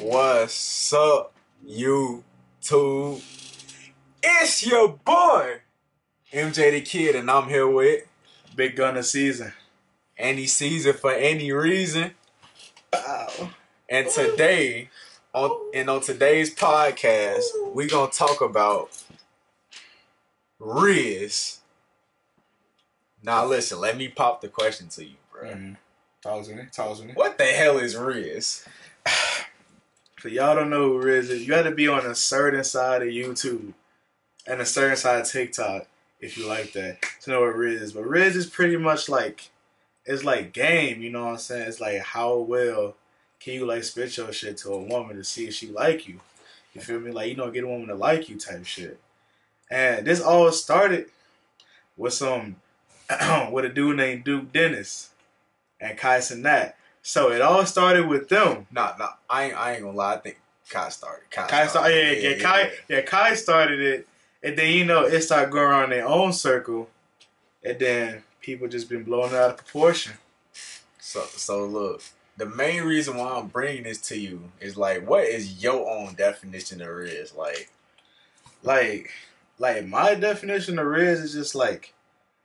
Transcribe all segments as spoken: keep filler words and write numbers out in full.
What's up, YouTube? It's your boy, M J the Kid, and I'm here with Big Gunna Season. Any Season for any reason. Wow. And today, on and on today's podcast, we gonna talk about Riz. Now listen, let me pop the question to you, bro. Mm-hmm. Talk to me. Talk to me. What the hell is Riz? So y'all don't know who Riz is. You got to be on a certain side of YouTube and a certain side of TikTok if you like that to know what Riz is. But Riz is pretty much like, it's like game, you know what I'm saying? It's like how well can you like spit your shit to a woman to see if she like you. You feel me? Like, you know, get a woman to like you type shit. And this all started with some, with a dude named Duke Dennis and Kai Cenat. So it all started with them. Nah, nah, I ain't, I ain't gonna lie. I think Kai started. Kai, Kai started. started. Yeah, yeah, yeah, Kai. yeah. Yeah, Kai started it, and then you know it started going around their own circle, and then people just been blowing it out of proportion. So, so look, the main reason why I'm bringing this to you is like, what is your own definition of Riz? Like, like, like my definition of Riz is just like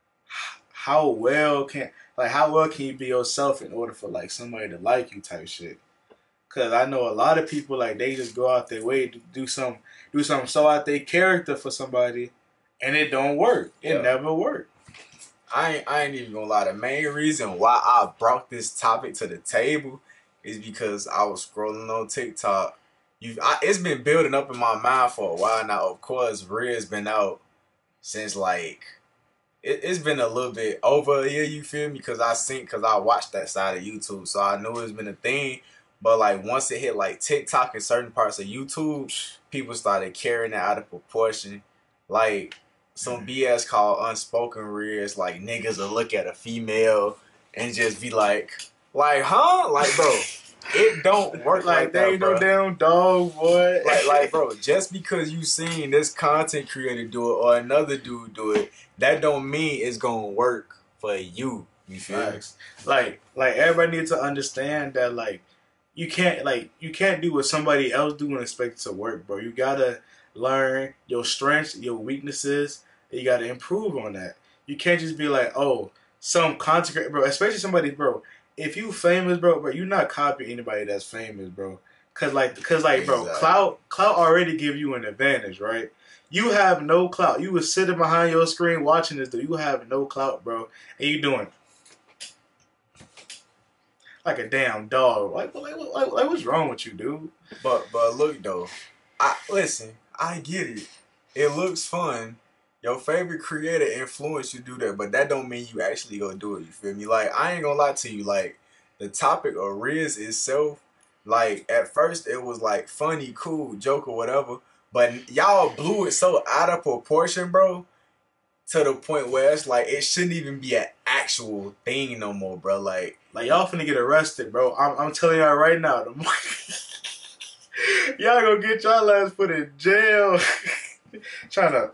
how well can. Like, how well can you be yourself in order for, like, somebody to like you type shit? Because I know a lot of people, like, they just go out their way to do some, do something so out their character for somebody, and it don't work. It yeah. never worked. I ain't, I ain't even gonna lie. The main reason why I brought this topic to the table is because I was scrolling on TikTok. You, I, it's been building up in my mind for a while now. Of course, Riz been out since, like... It, it's been a little bit over a year, you feel me? Because I seen, because I watched that side of YouTube, so I knew it's been a thing. But like once it hit like TikTok and certain parts of YouTube, people started carrying it out of proportion. Like some B S called unspoken Riz, like niggas will look at a female and just be like, like, huh? Like, bro, it don't work like, like that, they ain't bro. no damn dog, boy. Like, like, bro, just because you seen this content creator do it or another dude do it, that don't mean it's gonna work for you. You feel me? Like, like everybody needs to understand that, like, you can't, like, you can't do what somebody else do and expect it to work, bro. You gotta learn your strengths, your weaknesses, and you gotta improve on that. You can't just be like, oh, some content creator, bro, especially somebody, bro. If you famous, bro, bro, you're not copying anybody that's famous, bro. Cause like, cause like, bro, Exactly. clout, clout already give you an advantage, right? You have no clout. You was sitting behind your screen watching this, dude. You have no clout, bro, and you doing like a damn dog. Like, like, like, like what's wrong with you, dude? But, but look though, I listen. I get it. It looks fun. Your favorite creator influenced you do that, but that don't mean you actually gonna do it. You feel me? Like, I ain't gonna lie to you. Like, the topic of Riz itself, like at first it was like funny, cool, joke or whatever. But y'all blew it so out of proportion, bro, to the point where it's like it shouldn't even be an actual thing no more, bro. Like, like y'all finna get arrested, bro. I'm, I'm telling y'all right now. The more y'all gonna get y'all ass put in jail. Trying to,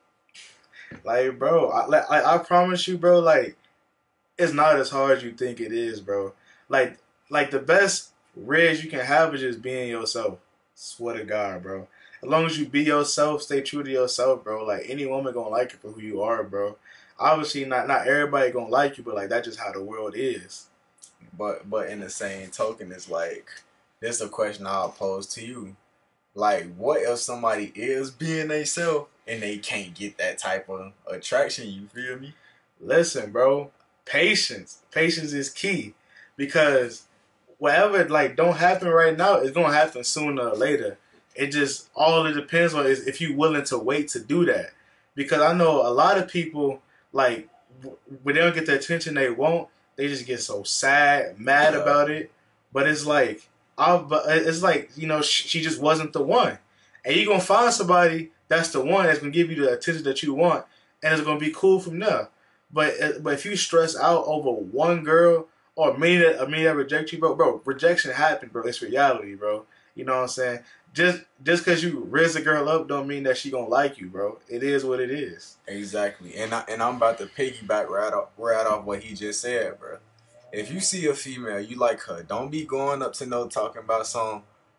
like, bro. I, like, I, I promise you, bro. Like, it's not as hard as you think it is, bro. Like, like the best Riz you can have is just being yourself. Swear to God, bro. As long as you be yourself, stay true to yourself, bro. Like, any woman gonna like you for who you are, bro. Obviously, not not everybody gonna like you, but like that's just how the world is. But but in the same token, it's like this is a question I'll pose to you. Like, what if somebody is being themselves and they can't get that type of attraction? You feel me? Listen, bro. Patience. Patience is key because whatever like don't happen right now, it's gonna happen sooner or later. It just, all it depends on is if you're willing to wait to do that. Because I know a lot of people, like, when they don't get the attention they want, they just get so sad, mad yeah. about it. But it's like, I'll, it's like, you know, she just wasn't the one. And you're going to find somebody that's the one that's going to give you the attention that you want, and it's going to be cool from there. But but if you stress out over one girl, or many that, many that reject you, bro, bro, rejection happened, bro. It's reality, bro. You know what I'm saying? Just just because you raise a girl up don't mean that she gonna like you, bro. It is what it is. Exactly. And I, and I'm about to piggyback right off right off what he just said, bro. If you see a female, you like her, don't be going up to no talking about some,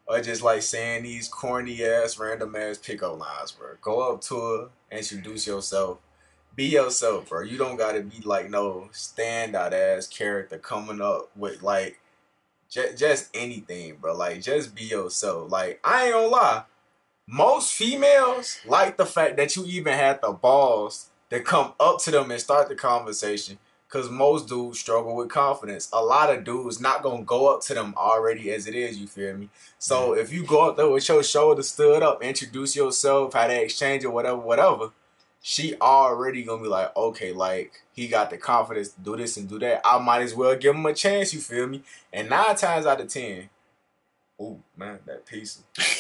or just like saying these corny ass, random ass pickup lines, bro. Go up to her, introduce yourself, be yourself, bro. You don't gotta be like no standout ass character coming up with like just, just anything, bro. Like just be yourself. Like I ain't gonna lie, most females like the fact that you even had the balls to come up to them and start the conversation. Cause most dudes struggle with confidence. A lot of dudes not gonna go up to them already as it is. You feel me? So if you go up there with your shoulder stood up, introduce yourself, how they exchange or whatever, whatever, she already gonna be like, okay, like he got the confidence to do this and do that. I might as well give him a chance. You feel me? And nine times out of ten, ooh man, that piece.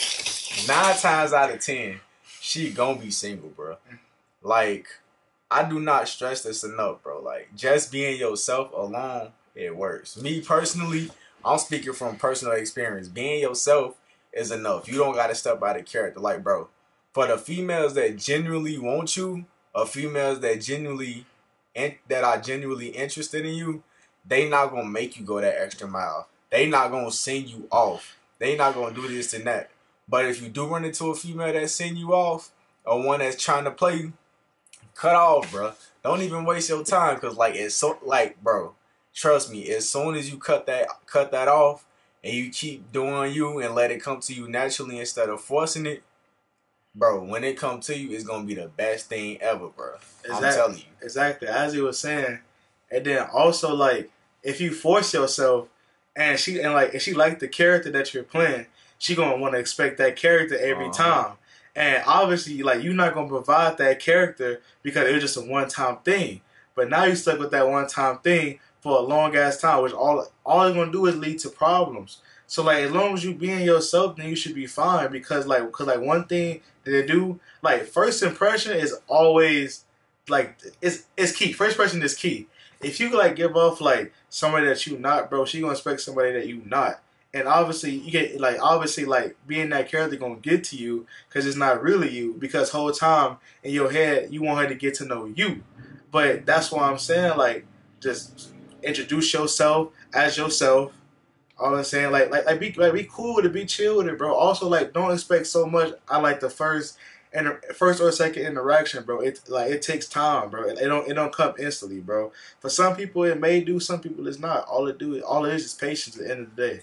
Nine times out of ten, she gonna be single, bro. Like. I do not stress this enough, bro. Like, just being yourself alone, it works. Me personally, I'm speaking from personal experience. Being yourself is enough. You don't got to step out of character. Like, bro, for the females that genuinely want you, or females that genuinely, in, that are genuinely interested in you, they not going to make you go that extra mile. They not going to send you off. They not going to do this and that. But if you do run into a female that send you off, or one that's trying to play you, cut off, bro. Don't even waste your time, cause like it's so like, bro. Trust me. As soon as you cut that cut that off, and you keep doing you and let it come to you naturally instead of forcing it, bro. When it comes to you, it's gonna be the best thing ever, bro. Exactly. I'm telling you. Exactly. As he was saying, and then also like if you force yourself, and she and like if she like the character that you're playing, she gonna want to expect that character every uh-huh. time. And obviously, like, you're not going to provide that character because it was just a one-time thing. But now you're stuck with that one-time thing for a long-ass time, which all all it's going to do is lead to problems. So, like, as long as you being yourself, then you should be fine. Because, like, cause, like one thing that they do, like, first impression is always, like, it's, it's key. First impression is key. If you, like, give off, like, somebody that you not, bro, she going to expect somebody that you not. And obviously, you get like obviously like being that character gonna get to you because it's not really you. Because whole time in your head you want her to get to know you. But that's why I'm saying like just introduce yourself as yourself. All I'm saying like like like be like be cool with it, be chill with it, bro. Also like don't expect so much. I like the first and first or second interaction, bro. It like it takes time, bro. It, it don't it don't come instantly, bro. For some people it may do, some people it's not. All it do all it is is patience at the end of the day.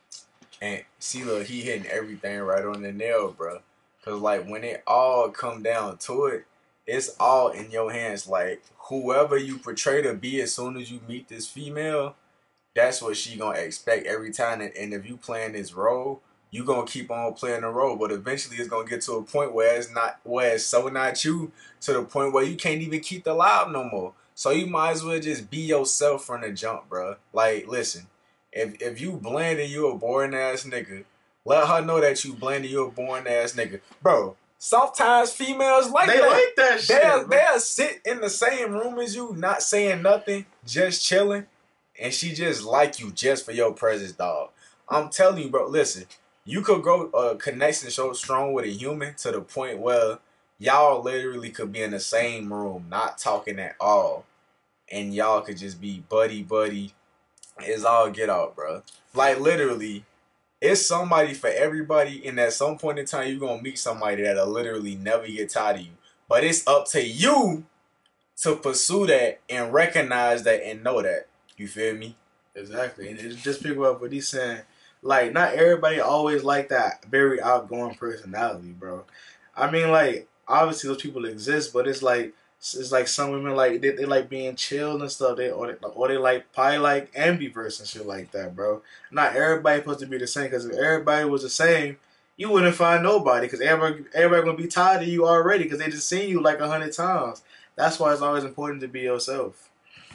And see, look, he hitting everything right on the nail, bro. Cause like when it all come down to it, it's all in your hands. Like whoever you portray to be, as soon as you meet this female, that's what she gonna expect every time. And, and if you playing this role, you gonna keep on playing the role. But eventually, it's gonna get to a point where it's not, where it's so not you, to the point where you can't even keep the lie no more. So you might as well just be yourself from the jump, bro. Like, listen. If if you bland and you a boring ass nigga, let her know that you bland and you a boring ass nigga. Bro, sometimes females like they that. They like that shit. They'll, they'll sit in the same room as you, not saying nothing, just chilling, and she just like you just for your presence, dog. I'm telling you, bro, listen, you could grow a connection so strong with a human to the point where y'all literally could be in the same room, not talking at all, and y'all could just be buddy-buddy. It's all get out, bro. Like, literally, it's somebody for everybody, and at some point in time, you're going to meet somebody that'll literally never get tired of you. But it's up to you to pursue that and recognize that and know that. You feel me? Exactly. And it's just pick up what he's saying. Like, not everybody always like that very outgoing personality, bro. I mean, like, obviously those people exist, but it's like, it's like some women like they, they like being chill and stuff. They or they, or they like probably like ambivert and shit like that, bro. Not everybody supposed to be the same. Because if everybody was the same, you wouldn't find nobody. Because everybody everybody gonna be tired of you already. Because they just seen you like a hundred times. That's why it's always important to be yourself.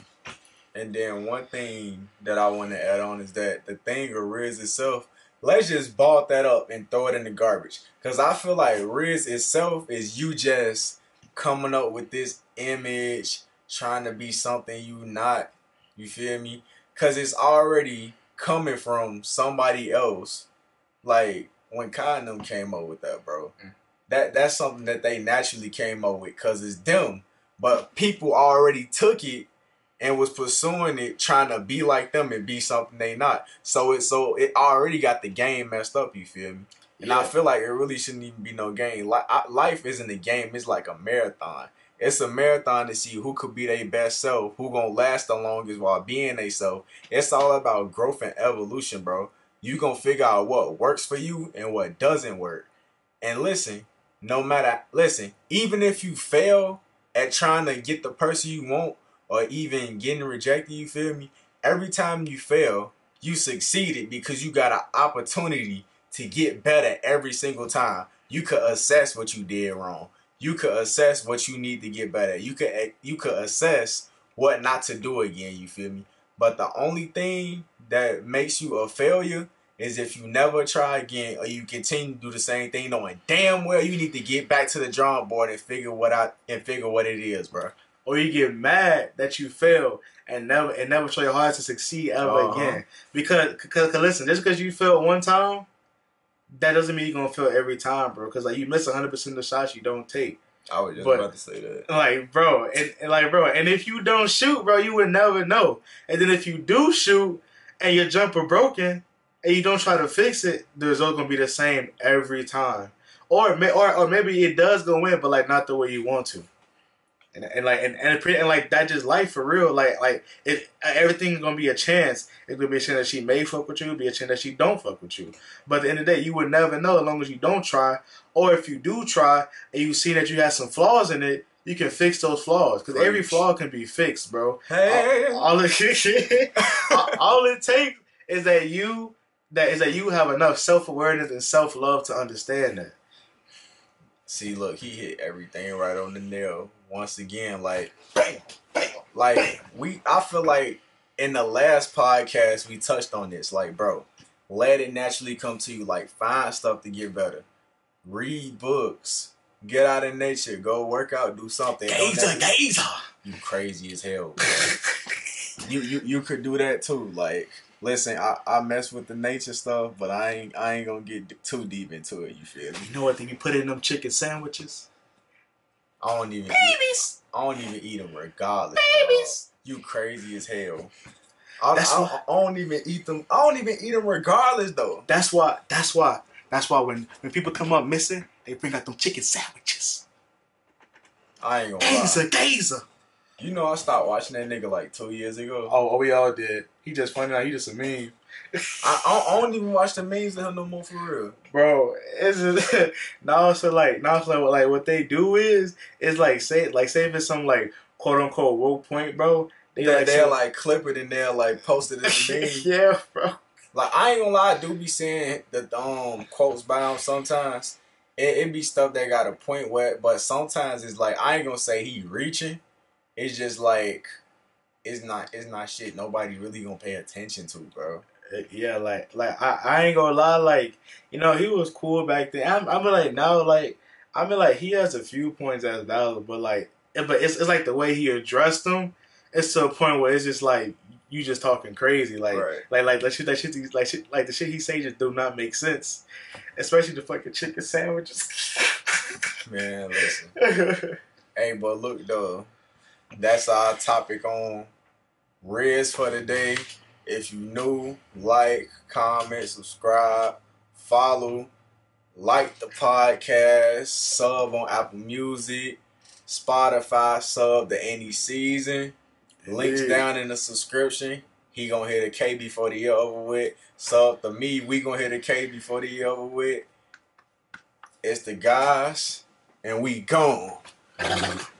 And then one thing that I want to add on is that the thing of Riz itself, let's just ball that up and throw it in the garbage. Because I feel like Riz itself is you just coming up with this image, trying to be something you not, you feel me? Because it's already coming from somebody else. Like, when Kai and them came up with that, bro, mm. that that's something that they naturally came up with because it's them. But people already took it and was pursuing it, trying to be like them and be something they not. So it so it already got the game messed up. You feel me? And yeah. I feel like it really shouldn't even be no game. Like life isn't a game; it's like a marathon. It's a marathon to see who could be their best self, who gonna last the longest while being they self. It's all about growth and evolution, bro. You gonna figure out what works for you and what doesn't work. And listen, no matter listen, even if you fail at trying to get the person you want, or even getting rejected, you feel me? Every time you fail, you succeeded because you got an opportunity to get better every single time. You could assess what you did wrong. You could assess what you need to get better. You could you could assess what not to do again, you feel me? But the only thing that makes you a failure is if you never try again or you continue to do the same thing knowing damn well you need to get back to the drawing board and figure what out and figure what it is, bro. Or you get mad that you failed and never and never try your hardest to succeed ever uh-huh. again. Because, cause, cause listen, just because you failed one time, that doesn't mean you're gonna fail every time, bro. Because like you miss one hundred percent of the shots you don't take. I was just but, about to say that. Like, bro, and, and like, bro, and if you don't shoot, bro, you would never know. And then if you do shoot and your jumper broken and you don't try to fix it, the result gonna be the same every time. Or or or maybe it does go in, but like not the way you want to. And, and like and, and and like that just life for real. Like like it everything's gonna be a chance. It's gonna be a chance that she may fuck with you, be a chance that she don't fuck with you. But at the end of the day, you would never know as long as you don't try. Or if you do try and you see that you have some flaws in it, you can fix those flaws. Because every flaw can be fixed, bro. Hey. All, all, it, all it takes is that you that is that you have enough self awareness and self love to understand that. See, look, he hit everything right on the nail. Once again, like, bam, bam. Like we, I feel like in the last podcast we touched on this. Like, bro, let it naturally come to you. Like, find stuff to get better. Read books. Get out in nature. Go work out. Do something. Gazer, gazer. You crazy as hell, bro. you you you could do that too. Like, listen, I, I mess with the nature stuff, but I ain't I ain't gonna get too deep into it. You feel me? You know what? Then you put in them chicken sandwiches. I don't even babies. Eat, I don't even eat them regardless. Babies. Dog. You crazy as hell. I, that's I, why, I don't even eat them. I don't even eat them regardless though. That's why. That's why. That's why when, when people come up missing, they bring out them chicken sandwiches. I ain't gonna gazer, lie. Gazer. You know I stopped watching that nigga like two years ago. Oh, oh we all did. He just funny out. He just a meme. I, I, I don't even watch the memes of him no more for real. Bro, it's just, now so like now so like, like what they do is is like say like say if it's some like quote unquote woke point, bro. They they like, they'll like clip it and they'll like post it in the meme. Yeah, bro. Like I ain't gonna lie, I do be seeing the um quotes by him sometimes. It, it be stuff that got a point where, but sometimes it's like I ain't gonna say he reaching. It's just like it's not it's not shit nobody really gonna pay attention to, bro. Yeah, like, like I, I ain't gonna lie, like, you know, he was cool back then. I'm, I'm like now, like, I mean, like, he has a few points as valid, but like, but it's it's like the way he addressed them. It's to a point where it's just like you just talking crazy, like, right. like, like, like shit, that shit, like shit, like the shit he say just do not make sense, especially the fucking chicken sandwiches. Man, listen, hey, but look though, that's our topic on Riz for the day. If you new, like, comment, subscribe, follow, like the podcast, sub on Apple Music, Spotify, sub to any season. Links yeah. down in the subscription. He gonna hit a K before the year over with. Sub to me, we gonna hit a K before the year over with. It's the guys, and we gone.